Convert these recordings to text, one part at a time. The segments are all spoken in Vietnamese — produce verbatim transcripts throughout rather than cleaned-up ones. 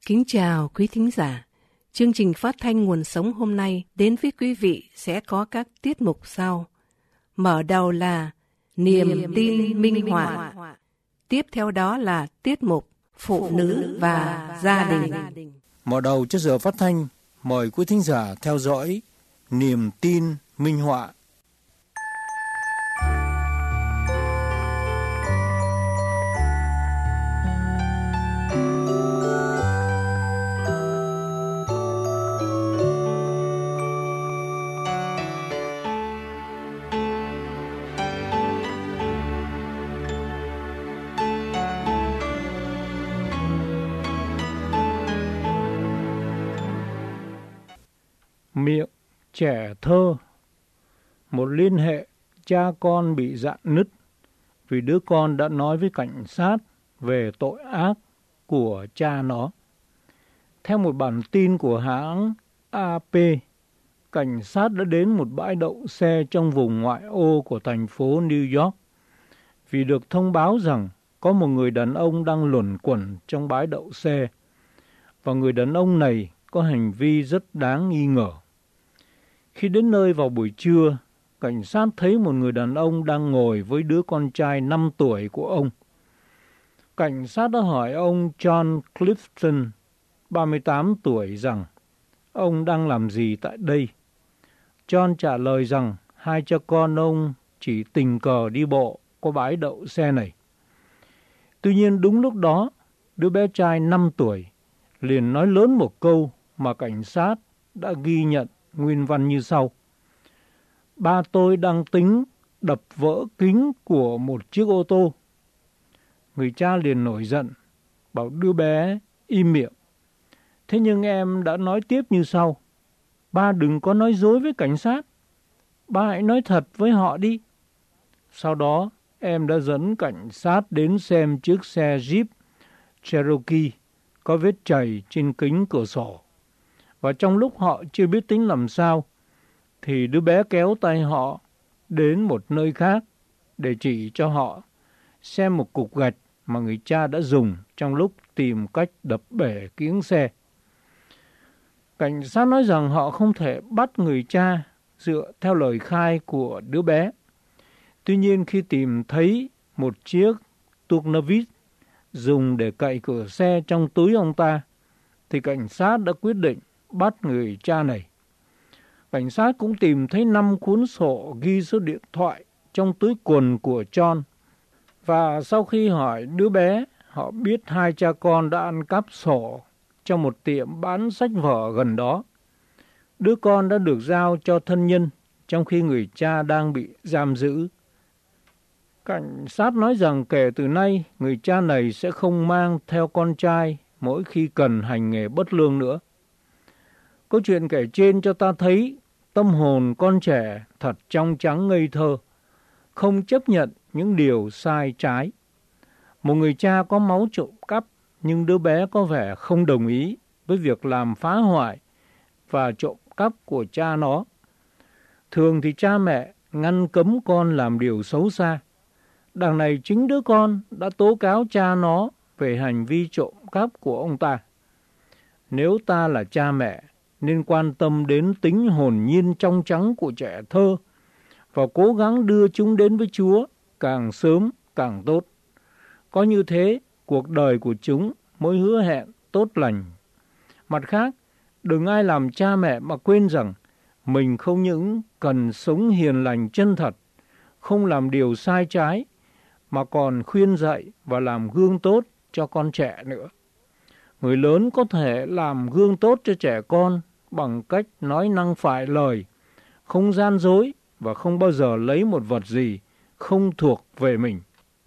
Kính chào quý thính giả. Chương trình phát thanh Nguồn Sống hôm nay đến với quý vị sẽ có các tiết mục sau. Mở đầu là Niềm, Niềm tin, tin minh họa. Tiếp theo đó là tiết mục Phụ nữ và gia đình. Mở đầu cho giờ phát thanh, mời quý thính giả theo dõi Niềm tin minh họa. Miệng trẻ thơ. Một liên hệ cha con bị rạn nứt vì đứa con đã nói với cảnh sát về tội ác của cha nó. Theo một bản tin của hãng a pê, cảnh sát đã đến một bãi đậu xe trong vùng ngoại ô của thành phố New York vì được thông báo rằng có một người đàn ông đang luẩn quẩn trong bãi đậu xe, và người đàn ông này có hành vi rất đáng nghi ngờ. Khi đến nơi vào buổi trưa, cảnh sát thấy một người đàn ông đang ngồi với đứa con trai năm tuổi của ông. Cảnh sát đã hỏi ông John Clifton, ba mươi tám tuổi, rằng ông đang làm gì tại đây. John trả lời rằng hai cha con ông chỉ tình cờ đi bộ qua bãi đậu xe này. Tuy nhiên đúng lúc đó, đứa bé trai năm tuổi liền nói lớn một câu mà cảnh sát đã ghi nhận nguyên văn như sau: Ba tôi đang tính đập vỡ kính của một chiếc ô tô. Người cha liền nổi giận, bảo đứa bé im miệng. Thế nhưng em đã nói tiếp như sau: Ba đừng có nói dối với cảnh sát. Ba hãy nói thật với họ đi. Sau đó, em đã dẫn cảnh sát đến xem chiếc xe Jeep Cherokee có vết chày trên kính cửa sổ. Và trong lúc họ chưa biết tính làm sao, thì đứa bé kéo tay họ đến một nơi khác để chỉ cho họ xem một cục gạch mà người cha đã dùng trong lúc tìm cách đập bể kiếng xe. Cảnh sát nói rằng họ không thể bắt người cha dựa theo lời khai của đứa bé. Tuy nhiên khi tìm thấy một chiếc tuốc nơ vít dùng để cậy cửa xe trong túi ông ta, thì cảnh sát đã quyết định bắt người cha này. Cảnh sát cũng tìm thấy năm cuốn sổ ghi số điện thoại trong túi quần của John. Và sau khi hỏi đứa bé, họ biết hai cha con đã ăn cắp sổ trong một tiệm bán sách vở gần đó. Đứa con đã được giao cho thân nhân, trong khi người cha đang bị giam giữ. Cảnh sát nói rằng kể từ nay, người cha này sẽ không mang theo con trai mỗi khi cần hành nghề bất lương nữa. Câu chuyện kể trên cho ta thấy tâm hồn con trẻ thật trong trắng ngây thơ, không chấp nhận những điều sai trái. Một người cha có máu trộm cắp, nhưng đứa bé có vẻ không đồng ý với việc làm phá hoại và trộm cắp của cha nó. Thường thì cha mẹ ngăn cấm con làm điều xấu xa. Đằng này chính đứa con đã tố cáo cha nó về hành vi trộm cắp của ông ta. Nếu ta là cha mẹ, nên quan tâm đến tính hồn nhiên trong trắng của trẻ thơ và cố gắng đưa chúng đến với Chúa càng sớm càng tốt. Có như thế, cuộc đời của chúng mới hứa hẹn tốt lành. Mặt khác, đừng ai làm cha mẹ mà quên rằng mình không những cần sống hiền lành chân thật, không làm điều sai trái, mà còn khuyên dạy và làm gương tốt cho con trẻ nữa. Người lớn có thể làm gương tốt cho trẻ con bằng cách nói năng phải lời, không gian dối và không bao giờ lấy một vật gì không thuộc về mình.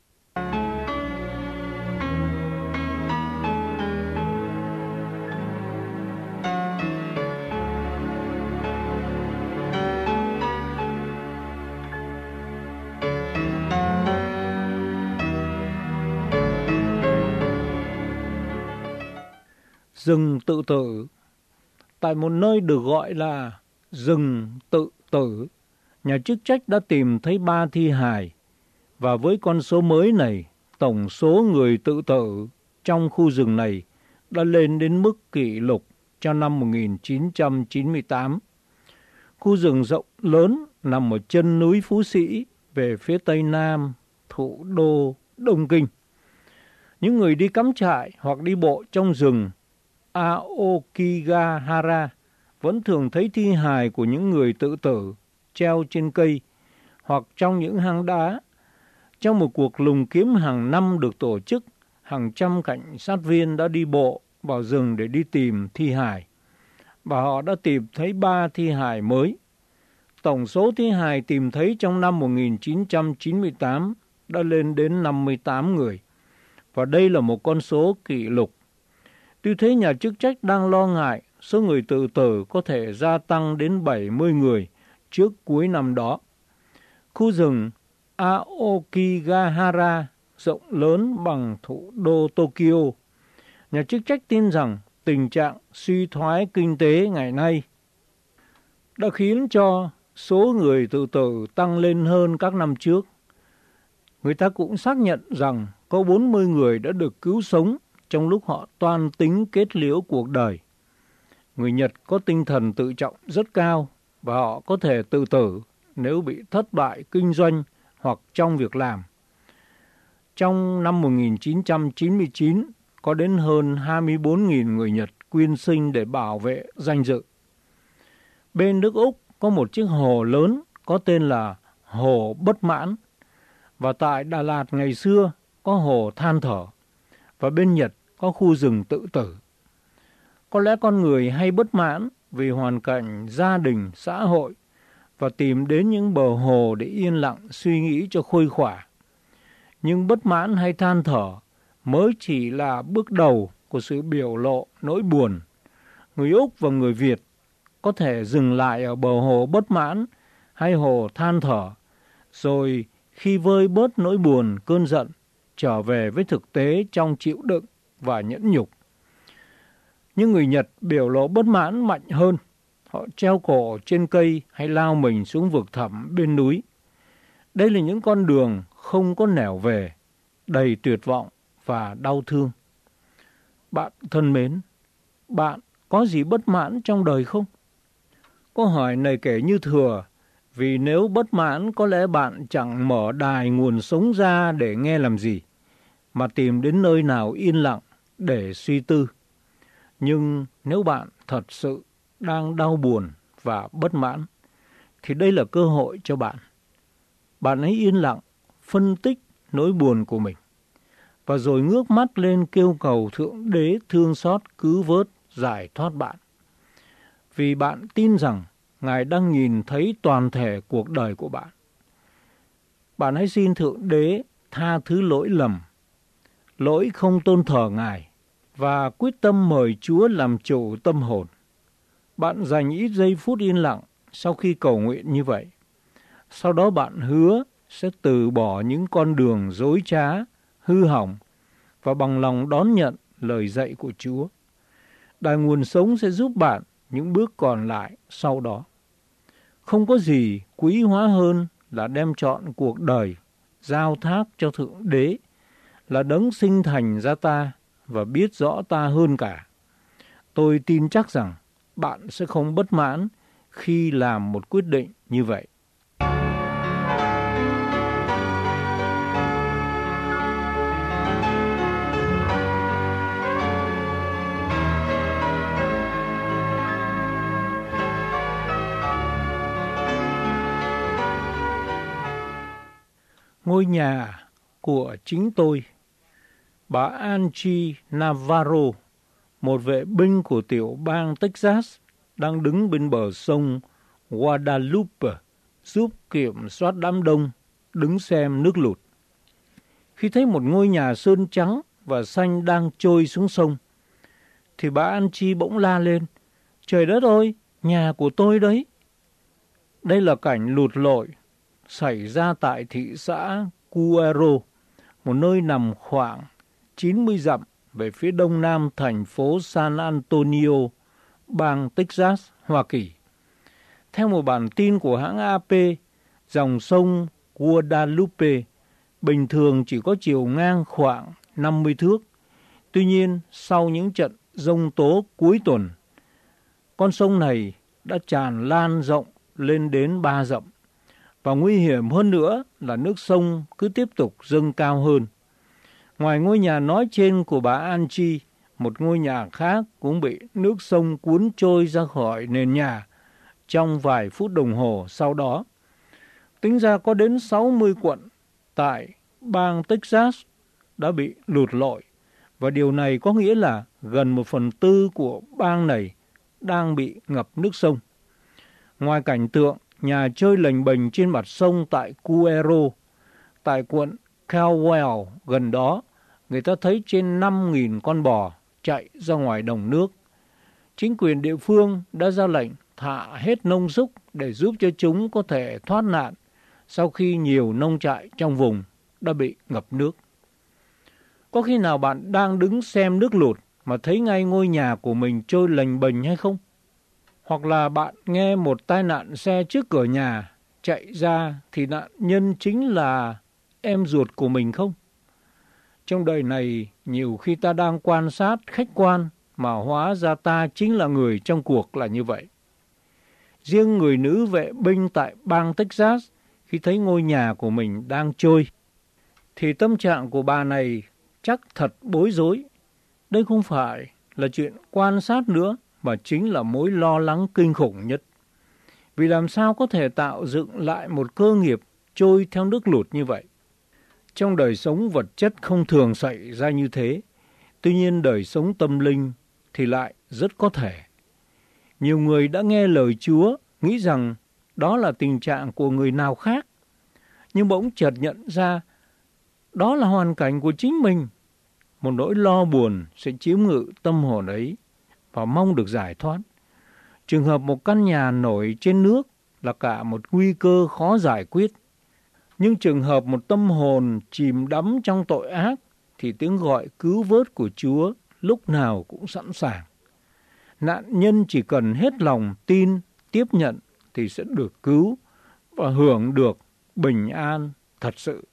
Rừng tự tử. Tại một nơi được gọi là rừng tự tử, nhà chức trách đã tìm thấy ba thi hài, và với con số mới này, tổng số người tự tử trong khu rừng này đã lên đến mức kỷ lục cho năm một nghìn chín trăm chín mươi tám. Khu rừng rộng lớn nằm ở chân núi Phú Sĩ về phía tây nam thủ đô Đông Kinh. Những người đi cắm trại hoặc đi bộ trong rừng Aokigahara vẫn thường thấy thi hài của những người tự tử treo trên cây hoặc trong những hang đá. Trong một cuộc lùng kiếm hàng năm được tổ chức, hàng trăm cảnh sát viên đã đi bộ vào rừng để đi tìm thi hài. Và họ đã tìm thấy ba thi hài mới. Tổng số thi hài tìm thấy trong năm một nghìn chín trăm chín mươi tám đã lên đến năm mươi tám người. Và đây là một con số kỷ lục. Tuy thế, nhà chức trách đang lo ngại số người tự tử có thể gia tăng đến bảy mươi người trước cuối năm đó. Khu rừng Aokigahara rộng lớn bằng thủ đô Tokyo. Nhà chức trách tin rằng tình trạng suy thoái kinh tế ngày nay đã khiến cho số người tự tử tăng lên hơn các năm trước. Người ta cũng xác nhận rằng có bốn mươi người đã được cứu sống trong lúc họ toan tính kết liễu cuộc đời. Người Nhật có tinh thần tự trọng rất cao và họ có thể tự tử nếu bị thất bại kinh doanh hoặc trong việc làm. Trong năm một nghìn chín trăm chín mươi chín, có đến hơn hai mươi bốn nghìn người Nhật quyên sinh để bảo vệ danh dự. Bên nước Úc có một chiếc hồ lớn có tên là Hồ Bất Mãn. Và tại Đà Lạt ngày xưa có Hồ Than Thở. Và bên Nhật có khu rừng tự tử. Có lẽ con người hay bất mãn vì hoàn cảnh gia đình, xã hội và tìm đến những bờ hồ để yên lặng suy nghĩ cho khuây khỏa. Nhưng bất mãn hay than thở mới chỉ là bước đầu của sự biểu lộ nỗi buồn. Người Úc và người Việt có thể dừng lại ở bờ hồ bất mãn hay hồ than thở, rồi khi vơi bớt nỗi buồn, cơn giận, trở về với thực tế trong chịu đựng và nhẫn nhục. Nhưng người Nhật biểu lộ bất mãn mạnh hơn. Họ treo cổ trên cây hay lao mình xuống vực thẳm bên núi. Đây là những con đường không có nẻo về, đầy tuyệt vọng và đau thương. Bạn thân mến, bạn có gì bất mãn trong đời không? Câu hỏi này kể như thừa, vì nếu bất mãn có lẽ bạn chẳng mở đài nguồn sống ra để nghe làm gì, mà tìm đến nơi nào yên lặng để suy tư. Nhưng nếu bạn thật sự đang đau buồn và bất mãn, thì đây là cơ hội cho bạn. Bạn hãy yên lặng, phân tích nỗi buồn của mình, và rồi ngước mắt lên kêu cầu Thượng Đế thương xót cứu vớt, giải thoát bạn. Vì bạn tin rằng Ngài đang nhìn thấy toàn thể cuộc đời của bạn. Bạn hãy xin Thượng Đế tha thứ lỗi lầm, lỗi không tôn thờ Ngài, và quyết tâm mời Chúa làm chủ tâm hồn. Bạn dành ít giây phút yên lặng sau khi cầu nguyện như vậy. Sau đó bạn hứa sẽ từ bỏ những con đường dối trá, hư hỏng và bằng lòng đón nhận lời dạy của Chúa. Đài nguồn sống sẽ giúp bạn những bước còn lại sau đó. Không có gì quý hóa hơn là đem trọn cuộc đời giao thác cho Thượng Đế, là đấng sinh thành ra ta và biết rõ ta hơn cả. Tôi tin chắc rằng bạn sẽ không bất mãn khi làm một quyết định như vậy. Ngôi nhà của chính tôi. Bà Angie Navarro, một vệ binh của tiểu bang Texas, đang đứng bên bờ sông Guadalupe giúp kiểm soát đám đông đứng xem nước lụt. Khi thấy một ngôi nhà sơn trắng và xanh đang trôi xuống sông, thì bà Angie bỗng la lên: "Trời đất ơi, nhà của tôi đấy!" Đây là cảnh lụt lội xảy ra tại thị xã Cuero, một nơi nằm khoảng chín mươi dặm về phía đông nam thành phố San Antonio, bang Texas, Hoa Kỳ. Theo một bản tin của hãng a pê, dòng sông Guadalupe bình thường chỉ có chiều ngang khoảng năm mươi thước. Tuy nhiên, sau những trận giông tố cuối tuần. Con sông này đã tràn lan rộng lên đến ba dặm, và nguy hiểm hơn nữa là nước sông cứ tiếp tục dâng cao hơn. Ngoài ngôi nhà nói trên của bà Angie, một ngôi nhà khác cũng bị nước sông cuốn trôi ra khỏi nền nhà trong vài phút đồng hồ sau đó. Tính ra có đến sáu mươi quận tại bang Texas đã bị lụt lội, và điều này có nghĩa là gần một phần tư của bang này đang bị ngập nước sông. Ngoài cảnh tượng nhà chơi lềnh bềnh trên mặt sông tại Cuero, tại quận Caldwell gần đó, người ta thấy trên năm nghìn con bò chạy ra ngoài đồng nước. Chính quyền địa phương đã ra lệnh thả hết nông súc để giúp cho chúng có thể thoát nạn sau khi nhiều nông trại trong vùng đã bị ngập nước. Có khi nào bạn đang đứng xem nước lụt mà thấy ngay ngôi nhà của mình trôi lềnh bềnh hay không? Hoặc là bạn nghe một tai nạn xe trước cửa nhà, chạy ra thì nạn nhân chính là em ruột của mình không? Trong đời này, nhiều khi ta đang quan sát khách quan mà hóa ra ta chính là người trong cuộc là như vậy. Riêng người nữ vệ binh tại bang Texas khi thấy ngôi nhà của mình đang trôi, thì tâm trạng của bà này chắc thật bối rối. Đây không phải là chuyện quan sát nữa, mà chính là mối lo lắng kinh khủng nhất. Vì làm sao có thể tạo dựng lại một cơ nghiệp trôi theo nước lụt như vậy? Trong đời sống vật chất không thường xảy ra như thế, tuy nhiên đời sống tâm linh thì lại rất có thể. Nhiều người đã nghe lời Chúa, nghĩ rằng đó là tình trạng của người nào khác, nhưng bỗng chợt nhận ra đó là hoàn cảnh của chính mình. Một nỗi lo buồn sẽ chiếm ngự tâm hồn ấy và mong được giải thoát. Trường hợp một căn nhà nổi trên nước là cả một nguy cơ khó giải quyết. Nhưng trường hợp một tâm hồn chìm đắm trong tội ác thì tiếng gọi cứu vớt của Chúa lúc nào cũng sẵn sàng. Nạn nhân chỉ cần hết lòng tin, tiếp nhận thì sẽ được cứu và hưởng được bình an thật sự.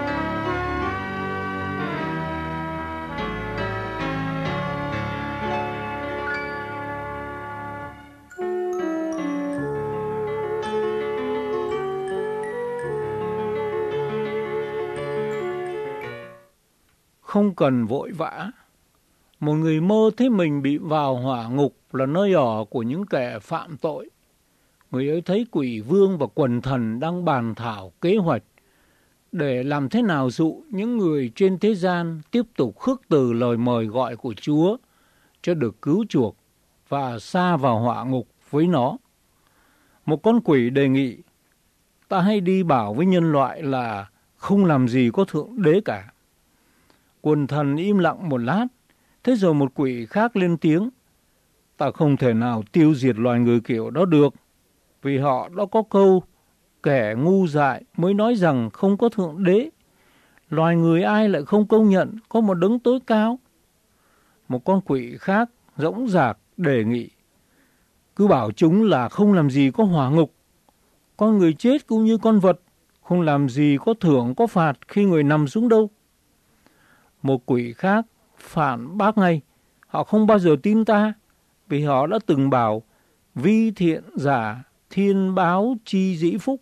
Không cần vội vã. Một người mơ thấy mình bị vào hỏa ngục là nơi ở của những kẻ phạm tội. Người ấy thấy quỷ vương và quần thần đang bàn thảo kế hoạch để làm thế nào dụ những người trên thế gian tiếp tục khước từ lời mời gọi của Chúa cho được cứu chuộc và sa vào hỏa ngục với nó. Một con quỷ đề nghị, ta hãy đi bảo với nhân loại là không làm gì có Thượng Đế cả. Quần thần im lặng một lát, thế rồi một quỷ khác lên tiếng, ta không thể nào tiêu diệt loài người kiểu đó được, vì họ đã có câu, kẻ ngu dại mới nói rằng không có Thượng Đế. Loài người ai lại không công nhận có một đấng tối cao? Một con quỷ khác dõng dạc đề nghị, cứ bảo chúng là không làm gì có hỏa ngục. Con người chết cũng như con vật, không làm gì có thưởng có phạt khi người nằm xuống đâu. Một quỷ khác phản bác ngay, họ không bao giờ tin ta, vì họ đã từng bảo, vi thiện giả thiên báo chi dĩ phúc,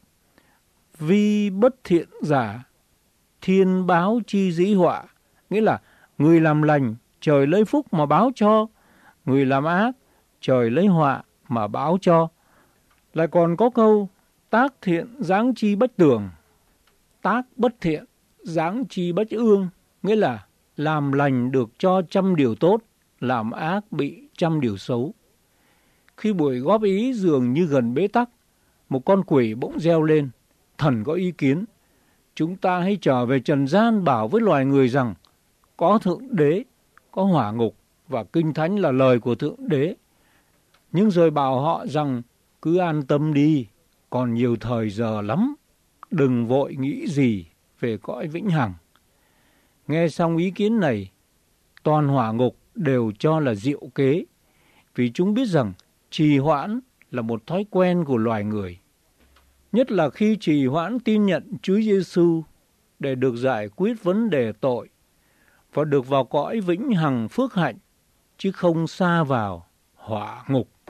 vi bất thiện giả thiên báo chi dĩ họa. Nghĩa là người làm lành trời lấy phúc mà báo cho, người làm ác trời lấy họa mà báo cho. Lại còn có câu, tác thiện giáng chi bất tường, tác bất thiện giáng chi bất ương. Nghĩa là làm lành được cho trăm điều tốt, làm ác bị trăm điều xấu. Khi buổi góp ý dường như gần bế tắc, một con quỷ bỗng reo lên, thần có ý kiến. Chúng ta hãy trở về trần gian bảo với loài người rằng có Thượng Đế, có hỏa ngục và Kinh Thánh là lời của Thượng Đế. Nhưng rồi bảo họ rằng cứ an tâm đi, còn nhiều thời giờ lắm, đừng vội nghĩ gì về cõi vĩnh hằng. Nghe xong ý kiến này, toàn hỏa ngục đều cho là diệu kế, vì chúng biết rằng trì hoãn là một thói quen của loài người. Nhất là khi trì hoãn tin nhận Chúa Giêsu để được giải quyết vấn đề tội và được vào cõi vĩnh hằng phước hạnh chứ không sa vào hỏa ngục.